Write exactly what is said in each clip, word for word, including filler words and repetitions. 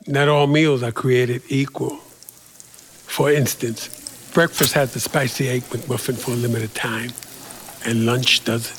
Not all meals are created equal. For instance, breakfast has the spicy egg McMuffin for a limited time, and lunch doesn't.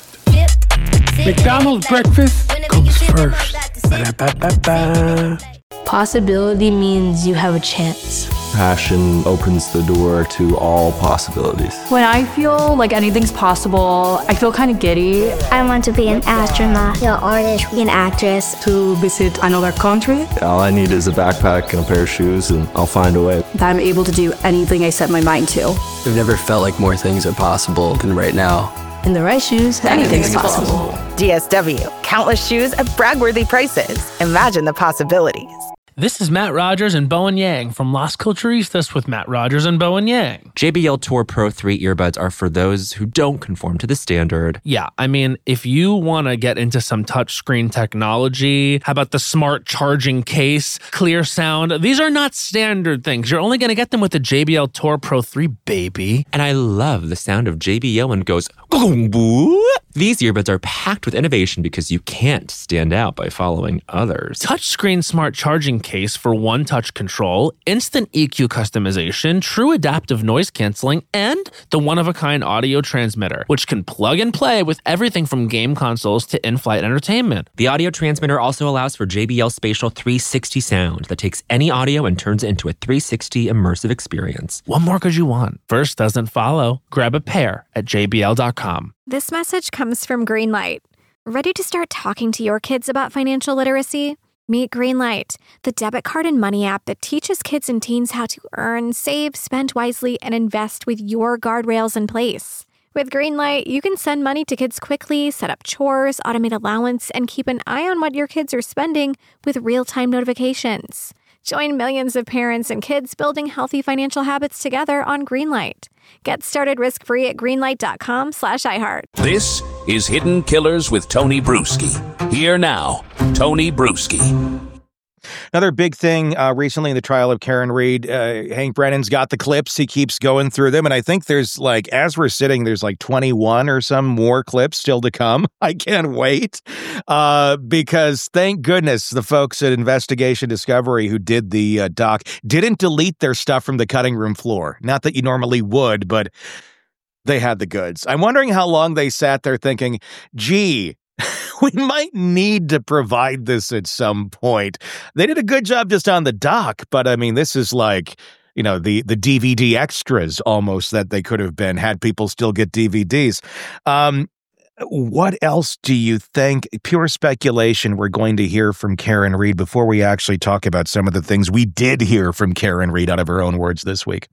McDonald's breakfast comes first. Ba-da-ba-ba-ba. Possibility means you have a chance. Passion opens the door to all possibilities. When I feel like anything's possible, I feel kind of giddy. I want to be an astronaut, an artist, an actress. To visit another country. All I need is a backpack and a pair of shoes, and I'll find a way. That I'm able to do anything I set my mind to. I've never felt like more things are possible than right now. In the right shoes, anything's possible. D S W. Countless shoes at brag-worthy prices. Imagine the possibilities. This is Matt Rogers and Bowen Yang from Las Culturistas with Matt Rogers and Bowen Yang. J B L Tour Pro three earbuds are for those who don't conform to the standard. Yeah, I mean, if you want to get into some touchscreen technology, how about the smart charging case, clear sound? These are not standard things. You're only going to get them with the J B L Tour Pro three, baby. And I love the sound of J B L when it goes, boom. These earbuds are packed with innovation because you can't stand out by following others. Touchscreen smart charging case for one-touch control, instant E Q customization, true adaptive noise canceling, and the one-of-a-kind audio transmitter, which can plug and play with everything from game consoles to in-flight entertainment. The audio transmitter also allows for J B L Spatial three sixty sound that takes any audio and turns it into a three sixty immersive experience. What more could you want? First doesn't follow. Grab a pair at j b l dot com. This message comes from Greenlight. Ready to start talking to your kids about financial literacy? Meet Greenlight, the debit card and money app that teaches kids and teens how to earn, save, spend wisely, and invest with your guardrails in place. With Greenlight, you can send money to kids quickly, set up chores, automate allowance, and keep an eye on what your kids are spending with real-time notifications. Join millions of parents and kids building healthy financial habits together on Greenlight. Get started risk-free at greenlight.com slash iHeart. This is Hidden Killers with Tony Bruschi. Here now, Tony Bruschi. Another big thing uh, recently in the trial of Karen Read, uh, Hank Brennan's got the clips. He keeps going through them. And I think there's like, as we're sitting, there's like twenty-one or some more clips still to come. I can't wait uh, because thank goodness the folks at Investigation Discovery who did the uh, doc didn't delete their stuff from the cutting room floor. Not that you normally would, but they had the goods. I'm wondering how long they sat there thinking, gee, we might need to provide this at some point. They did a good job just on the doc, but I mean, this is like, you know, the, the D V D extras almost that they could have been had people still get D V Ds. Um, what else do you think, pure speculation, we're going to hear from Karen Read before we actually talk about some of the things we did hear from Karen Read out of her own words this week?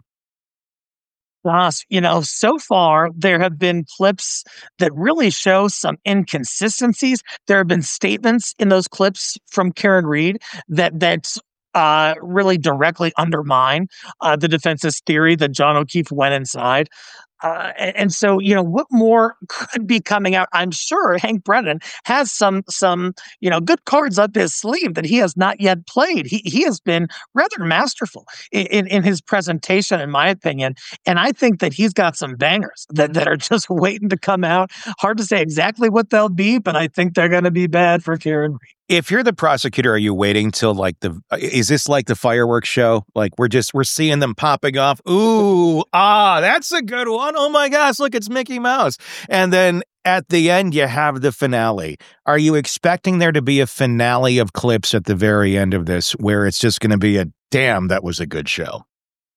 Gosh, you know, so far there have been clips that really show some inconsistencies. There have been statements in those clips from Karen Read that that uh, really directly undermine uh, the defense's theory that John O'Keefe went inside. Uh, and, and so, you know, what more could be coming out? I'm sure Hank Brennan has some, some, you know, good cards up his sleeve that he has not yet played. He he has been rather masterful in, in, in his presentation, in my opinion. And I think that he's got some bangers that, that are just waiting to come out. Hard to say exactly what they'll be, but I think they're going to be bad for Karen Read. If you're the prosecutor, are you waiting till like the, is this like the fireworks show? Like we're just, we're seeing them popping off. Ooh, ah, that's a good one. Oh my gosh, look, it's Mickey Mouse. And then at the end, you have the finale. Are you expecting there to be a finale of clips at the very end of this where it's just going to be a, damn, that was a good show?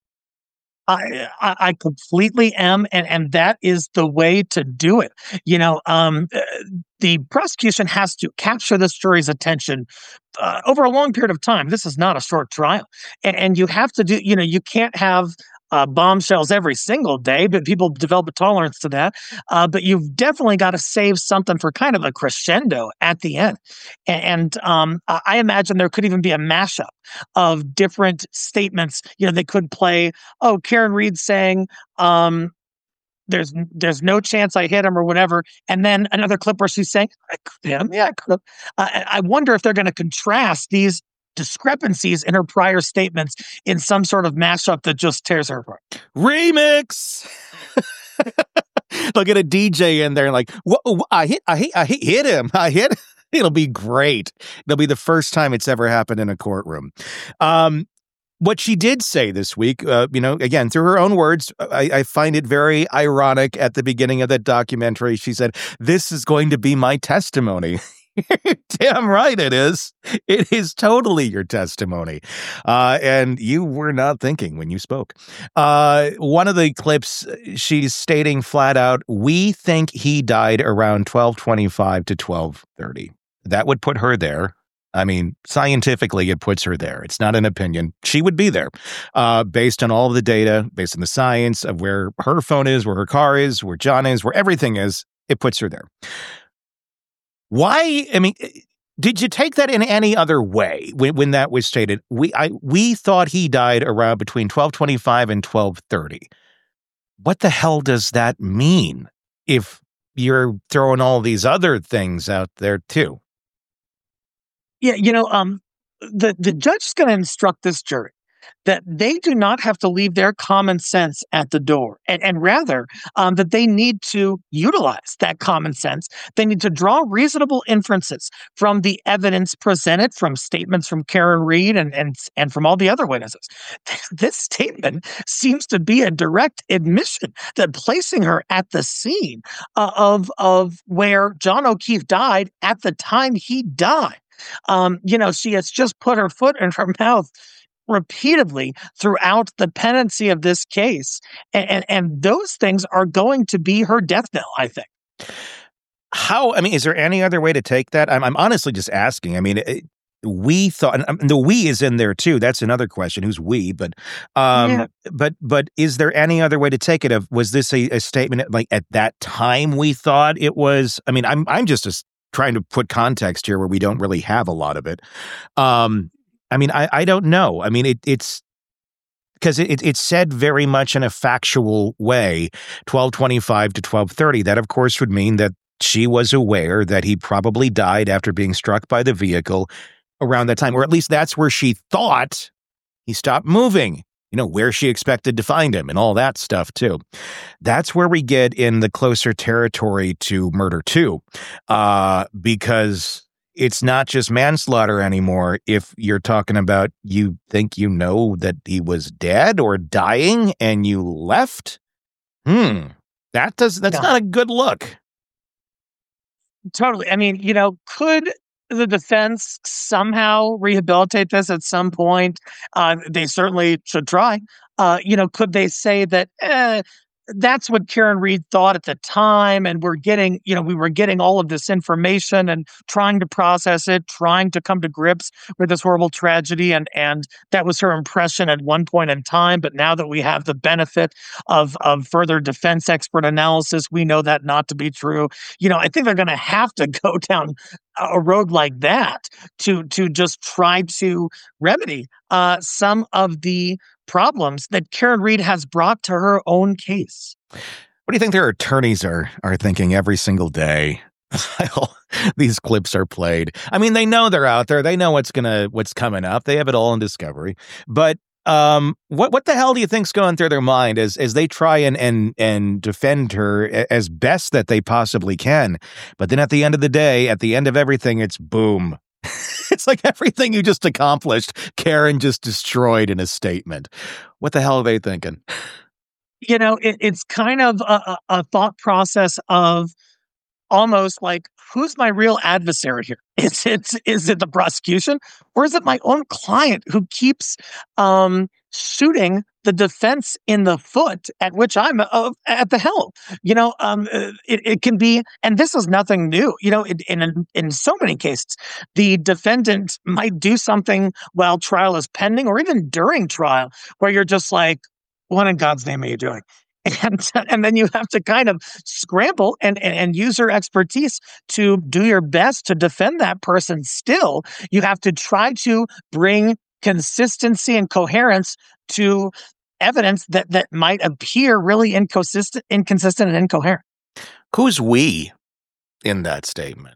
I, I completely am, and, and that is the way to do it. You know, um, the prosecution has to capture the jury's attention uh, over a long period of time. This is not a short trial, and, and you have to do. You know, you can't have uh, bombshells every single day, but people develop a tolerance to that. Uh, but you've definitely got to save something for kind of a crescendo at the end. And, and um, I imagine there could even be a mashup of different statements. You know, they could play, oh, Karen Read saying, um, there's there's no chance I hit him or whatever. And then another clip where she's saying, I could hit him. Yeah, I could have. Uh, I wonder if they're going to contrast these discrepancies in her prior statements in some sort of mashup that just tears her apart. Remix. They'll get a D J in there and like, whoa, I hit, I hit, I hit, hit him. I hit. It'll be great. It'll be the first time it's ever happened in a courtroom. Um, what she did say this week, uh, you know, again, through her own words, I, I find it very ironic at the beginning of that documentary. She said, "This is going to be my testimony." Damn right it is. It is totally your testimony. Uh, and you were not thinking when you spoke. Uh, one of the clips, she's stating flat out, "We think he died around twelve twenty-five to twelve thirty. That would put her there. I mean, scientifically, it puts her there. It's not an opinion. She would be there uh, based on all of the data, based on the science of where her phone is, where her car is, where John is, where everything is. It puts her there. Why? I mean, did you take that in any other way when, when that was stated? We I we thought he died around between twelve twenty-five and twelve thirty. What the hell does that mean if you're throwing all these other things out there too? Yeah, you know, um, the, the judge is going to instruct this jury that they do not have to leave their common sense at the door, and, and rather um, that they need to utilize that common sense. They need to draw reasonable inferences from the evidence presented, from statements from Karen Read and, and, and from all the other witnesses. This statement seems to be a direct admission that placing her at the scene uh, of, of where John O'Keefe died at the time he died. Um, you know, she has just put her foot in her mouth repeatedly throughout the pendency of this case. And, and, and those things are going to be her death knell, I think. How, I mean, is there any other way to take that? I'm, I'm honestly just asking. I mean, it, we thought, and the we is in there too. That's another question. Who's we? But, um, yeah. but, but is there any other way to take it? Of was this a, a statement like at that time we thought it was? I mean, I'm, I'm just a, trying to put context here where we don't really have a lot of it. Um, I mean, I, I don't know. I mean, it, it's because it, it's said very much in a factual way, twelve twenty-five to twelve thirty. That, of course, would mean that she was aware that he probably died after being struck by the vehicle around that time, or at least that's where she thought he stopped moving, you know, where she expected to find him and all that stuff, too. That's where we get in the closer territory to murder, too, uh, because it's not just manslaughter anymore. If you're talking about you think you know that he was dead or dying and you left, hmm, that does that's no. not a good look. Totally. I mean, you know, could the defense somehow rehabilitate this at some point? Uh, they certainly should try. Uh, you know, could they say that eh, that's what Karen Read thought at the time, and we're getting, you know, we were getting all of this information and trying to process it, trying to come to grips with this horrible tragedy, and and that was her impression at one point in time. But now that we have the benefit of of further defense expert analysis, we know that not to be true. You know, I think they're going to have to go down a road like that to to just try to remedy uh, some of the problems that Karen Read has brought to her own case. What do you think their attorneys are are thinking every single day? These clips are played. I mean, they know they're out there. They know what's gonna what's coming up. They have it all in Discovery. But um, what what the hell do you think's going through their mind as as they try and and and defend her as best that they possibly can? But then at the end of the day, at the end of everything, it's boom. It's like everything you just accomplished, Karen just destroyed in a statement. What the hell are they thinking? You know, it, it's kind of a, a thought process of almost like, who's my real adversary here? Is it is it the prosecution, or is it my own client who keeps um, shooting the defense in the foot at which I'm uh, at the helm? You know, um, it, it can be, and this is nothing new. You know, in, in in so many cases, the defendant might do something while trial is pending, or even during trial, where you're just like, what in God's name are you doing? And, and then you have to kind of scramble and, and, and use your expertise to do your best to defend that person. Still, you have to try to bring consistency and coherence to evidence that, that might appear really inconsistent, inconsistent and incoherent. Who's we in that statement?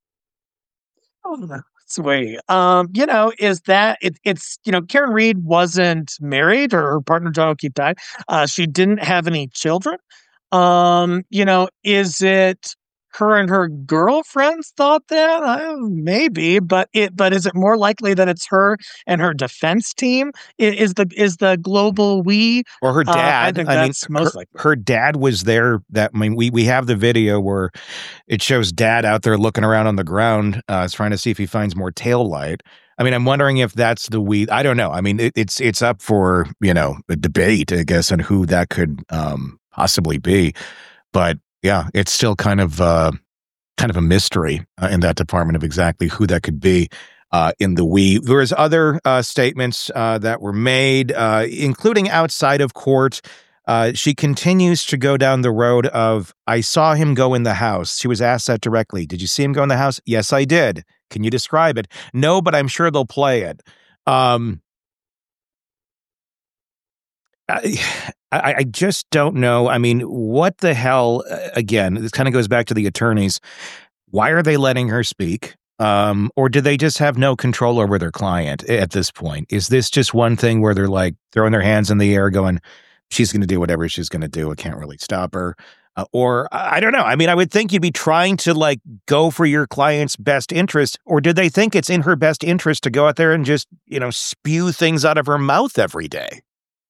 Oh, that's we. Um, you know, is that it, it's, you know, Karen Read wasn't married, or her partner John O'Keefe died. Uh, she didn't have any children. Um, you know, is it her and her girlfriends thought that? Uh, maybe, but it but is it more likely that it's her and her defense team? Is, is the is the global we or her dad? Uh, I think I that's mean, most her, likely. Her dad was there. That I mean, we we have the video where it shows dad out there looking around on the ground, uh, trying to see if he finds more tail light. I mean, I'm wondering if that's the we. I don't know. I mean, it, it's it's up for, you know, a debate, I guess, on who that could um, possibly be. But yeah, it's still kind of uh, kind of a mystery uh, in that department of exactly who that could be uh, in the we. There was other uh, statements uh, that were made, uh, including outside of court. Uh, she continues to go down the road of, I saw him go in the house. She was asked that directly. Did you see him go in the house? Yes, I did. Can you describe it? No, but I'm sure they'll play it. Um, I, I, I just don't know. I mean, what the hell? Again, this kind of goes back to the attorneys. Why are they letting her speak? Um, or do they just have no control over their client at this point? Is this just one thing where they're like throwing their hands in the air going, she's going to do whatever she's going to do. I can't really stop her. Uh, or I don't know. I mean, I would think you'd be trying to like go for your client's best interest. Or did they think it's in her best interest to go out there and just, you know, spew things out of her mouth every day?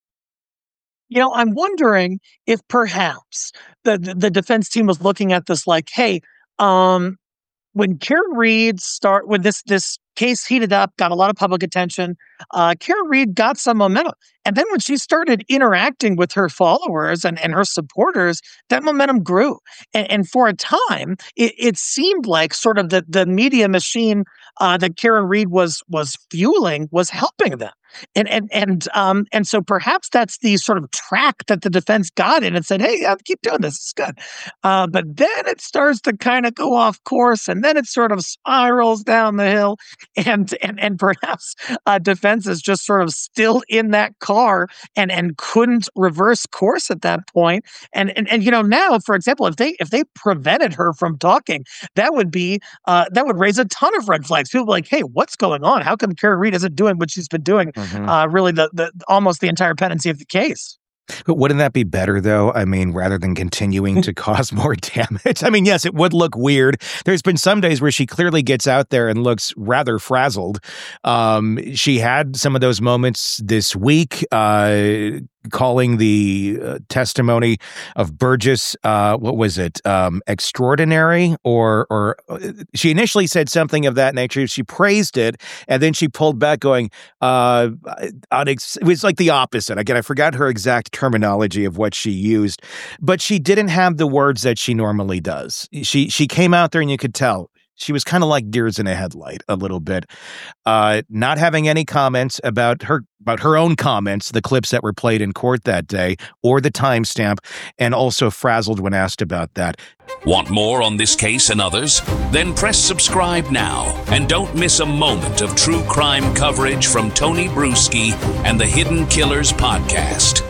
You know, I'm wondering if perhaps the, the, the defense team was looking at this like, hey, um, when Karen Read start when this this case heated up, got a lot of public attention, uh, Karen Read got some momentum. And then when she started interacting with her followers and, and her supporters, that momentum grew. And, and for a time, it, it seemed like sort of the, the media machine uh, that Karen Read was was fueling was helping them. And and and um and so perhaps that's the sort of track that the defense got in and said, hey, yeah, keep doing this. It's good. Uh, but then it starts to kind of go off course, and then it sort of spirals down the hill. And and and perhaps uh, defense is just sort of still in that car and and couldn't reverse course at that point. And and and you know, now, for example, if they if they prevented her from talking, that would be uh, that would raise a ton of red flags. People are like, hey, what's going on? How come Karen Read isn't doing what she's been doing? Mm-hmm. Uh, really, the, the almost the entire pendency of the case. But wouldn't that be better, though? I mean, rather than continuing to cause more damage? I mean, yes, it would look weird. There's been some days where she clearly gets out there and looks rather frazzled. Um, she had some of those moments this week, uh, calling the uh, testimony of Burgess, uh, what was it, um, extraordinary? Or, or uh, she initially said something of that nature. She praised it, and then she pulled back going, uh, unex- it was like the opposite. Again, I forgot her exact terminology of what she used, but she didn't have the words that she normally does. She she came out there and you could tell she was kind of like deers in a headlight a little bit, uh, not having any comments about her about her own comments, the clips that were played in court that day, or the timestamp, and also frazzled when asked about that. Want more on this case and others? Then press subscribe now and don't miss a moment of true crime coverage from Tony Bruschi and the Hidden Killers podcast.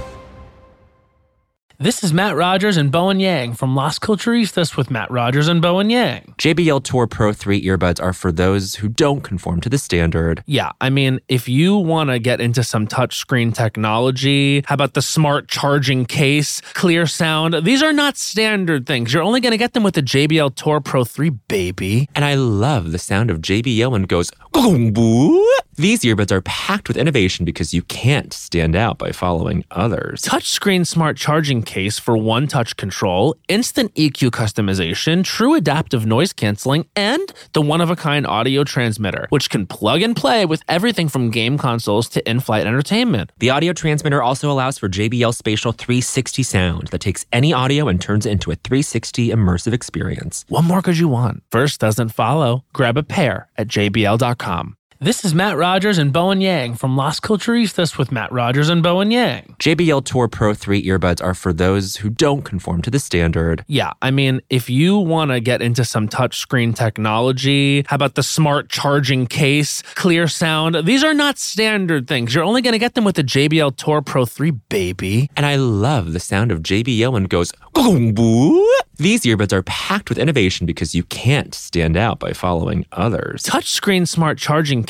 This is Matt Rogers and Bowen Yang from Las Culturistas with Matt Rogers and Bowen Yang. J B L Tour Pro three earbuds are for those who don't conform to the standard. Yeah, I mean, if you want to get into some touchscreen technology, how about the smart charging case, clear sound? These are not standard things. You're only going to get them with the J B L Tour Pro three, baby. And I love the sound of J B L when it goes, "Gong-boo." These earbuds are packed with innovation because you can't stand out by following others. Touchscreen smart charging case for one-touch control, instant E Q customization, true adaptive noise canceling, and the one-of-a-kind audio transmitter, which can plug and play with everything from game consoles to in-flight entertainment. The audio transmitter also allows for J B L Spatial three sixty sound that takes any audio and turns it into a three sixty immersive experience. What more could you want? First doesn't follow. Grab a pair at J B L dot com. This is Matt Rogers and Bowen Yang from Las Culturistas with Matt Rogers and Bowen Yang. J B L Tour Pro three earbuds are for those who don't conform to the standard. Yeah, I mean, if you want to get into some touchscreen technology, how about the smart charging case, clear sound? These are not standard things. You're only going to get them with the J B L Tour Pro three, baby. And I love the sound of J B L when it goes, "Gong-boo." These earbuds are packed with innovation because you can't stand out by following others. Touchscreen smart charging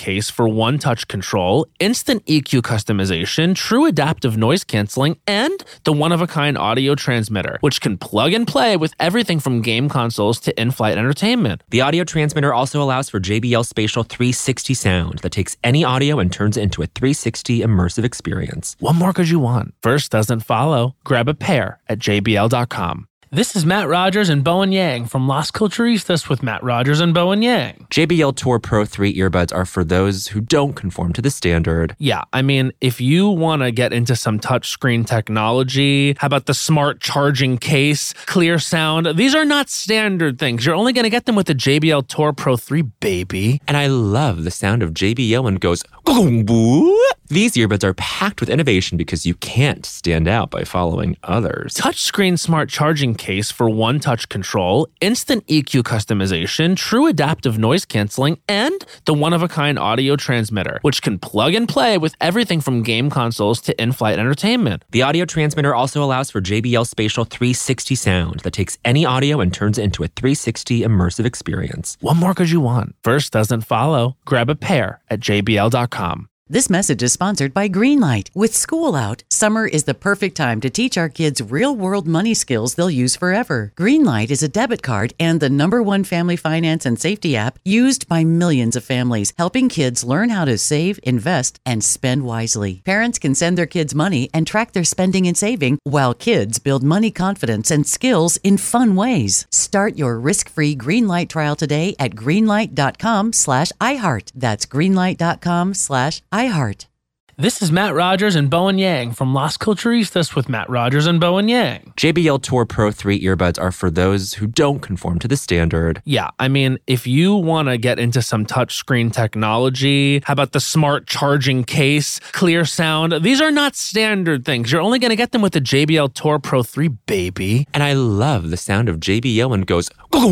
case for one-touch control, instant E Q customization, true adaptive noise canceling, and the one-of-a-kind audio transmitter, which can plug and play with everything from game consoles to in-flight entertainment. The audio transmitter also allows for J B L Spatial three sixty sound that takes any audio and turns it into a three sixty immersive experience. What more could you want? First doesn't follow. Grab a pair at J B L dot com. This is Matt Rogers and Bowen Yang from Las Culturistas with Matt Rogers and Bowen Yang. J B L Tour Pro three earbuds are for those who don't conform to the standard. Yeah, I mean, if you want to get into some touchscreen technology, how about the smart charging case, clear sound? These are not standard things. You're only going to get them with the J B L Tour Pro three, baby. And I love the sound of J B L when it goes boo. These earbuds are packed with innovation because you can't stand out by following others. Touchscreen smart charging case for one-touch control, instant E Q customization, true adaptive noise canceling, and the one-of-a-kind audio transmitter, which can plug and play with everything from game consoles to in-flight entertainment. The audio transmitter also allows for J B L Spatial three sixty sound that takes any audio and turns it into a three sixty immersive experience. What more could you want? First doesn't follow. Grab a pair at J B L dot com. This message is sponsored by Greenlight. With school out, summer is the perfect time to teach our kids real-world money skills they'll use forever. Greenlight is a debit card and the number one family finance and safety app used by millions of families, helping kids learn how to save, invest, and spend wisely. Parents can send their kids money and track their spending and saving, while kids build money confidence and skills in fun ways. Start your risk-free Greenlight trial today at greenlight.com slash iHeart. That's greenlight.com slash iHeart. iHeart. This is Matt Rogers and Bowen Yang from Las Culturistas with Matt Rogers and Bowen Yang. J B L Tour Pro three earbuds are for those who don't conform to the standard. Yeah, I mean, if you want to get into some touchscreen technology, how about the smart charging case, clear sound? These are not standard things. You're only going to get them with the J B L Tour Pro three, baby. And I love the sound of J B L when it goes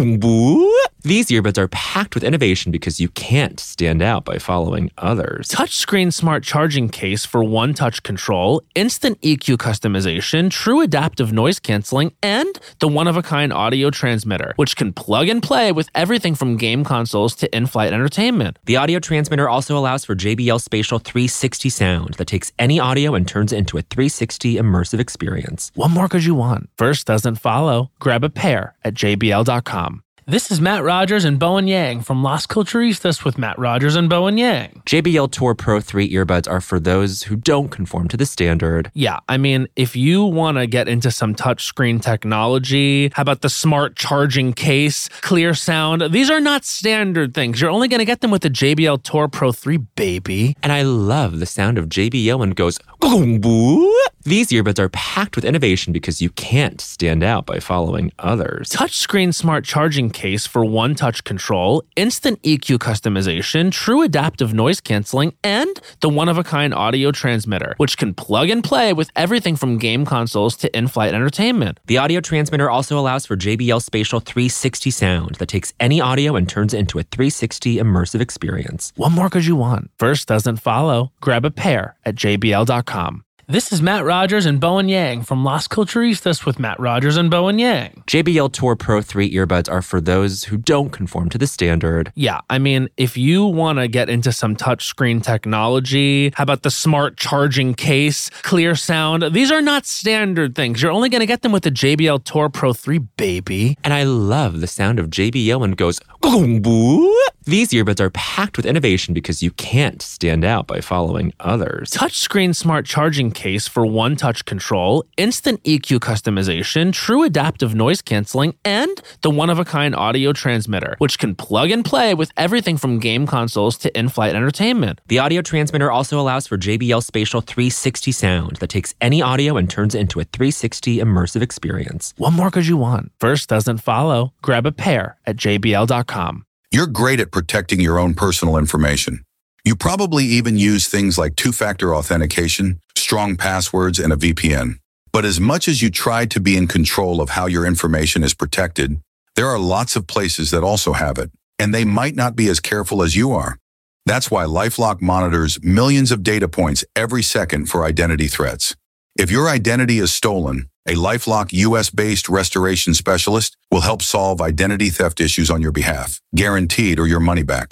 boo. These earbuds are packed with innovation because you can't stand out by following others. Touchscreen smart charging case for one-touch control, instant E Q customization, true adaptive noise canceling, and the one-of-a-kind audio transmitter, which can plug and play with everything from game consoles to in-flight entertainment. The audio transmitter also allows for J B L Spatial three sixty sound that takes any audio and turns it into a three sixty immersive experience. What more could you want? First doesn't follow. Grab a pair at J B L dot com. This is Matt Rogers and Bowen Yang from Las Culturistas with Matt Rogers and Bowen Yang. J B L Tour Pro three earbuds are for those who don't conform to the standard. Yeah, I mean, if you want to get into some touchscreen technology, how about the smart charging case, clear sound? These are not standard things. You're only going to get them with the J B L Tour Pro three, baby. And I love the sound of J B L when it goes boo. These earbuds are packed with innovation because you can't stand out by following others. Touchscreen smart charging case for one-touch control, instant E Q customization, true adaptive noise canceling, and the one-of-a-kind audio transmitter, which can plug and play with everything from game consoles to in-flight entertainment. The audio transmitter also allows for J B L Spatial three sixty sound that takes any audio and turns it into a three sixty immersive experience. What more could you want? First doesn't follow. Grab a pair at J B L dot com. This is Matt Rogers and Bowen Yang from Las Culturistas with Matt Rogers and Bowen Yang. J B L Tour Pro three earbuds are for those who don't conform to the standard. Yeah, I mean, if you want to get into some touchscreen technology, how about the smart charging case, clear sound? These are not standard things. You're only going to get them with the J B L Tour Pro three, baby. And I love the sound of J B L when it goes boo. These earbuds are packed with innovation because you can't stand out by following others. Touchscreen smart charging case for one-touch control, instant E Q customization, true adaptive noise canceling, and the one-of-a-kind audio transmitter, which can plug and play with everything from game consoles to in-flight entertainment. The audio transmitter also allows for J B L Spatial three sixty sound that takes any audio and turns it into a three sixty immersive experience. What more could you want? First doesn't follow. Grab a pair at J B L dot com. You're great at protecting your own personal information. You probably even use things like two-factor authentication, strong passwords, and a V P N. But as much as you try to be in control of how your information is protected, there are lots of places that also have it, and they might not be as careful as you are. That's why LifeLock monitors millions of data points every second for identity threats. If your identity is stolen, a LifeLock U S-based restoration specialist will help solve identity theft issues on your behalf, guaranteed or your money back.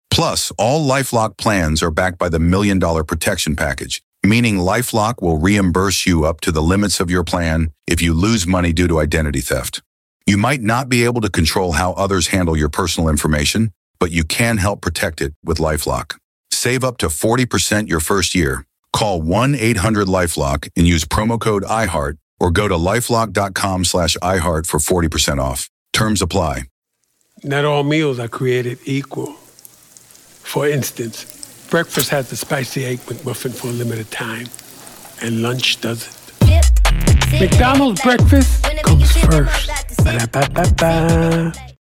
Plus, all LifeLock plans are backed by the Million Dollar Protection Package, meaning LifeLock will reimburse you up to the limits of your plan if you lose money due to identity theft. You might not be able to control how others handle your personal information, but you can help protect it with LifeLock. Save up to forty percent your first year. Call one eight hundred LifeLock and use promo code iHeart or go to lifelock.com slash iHeart for forty percent off. Terms apply. Not all meals are created equal. For instance, breakfast has the spicy egg McMuffin for a limited time, and lunch doesn't. McDonald's breakfast comes first. Ba-da-ba-ba-ba.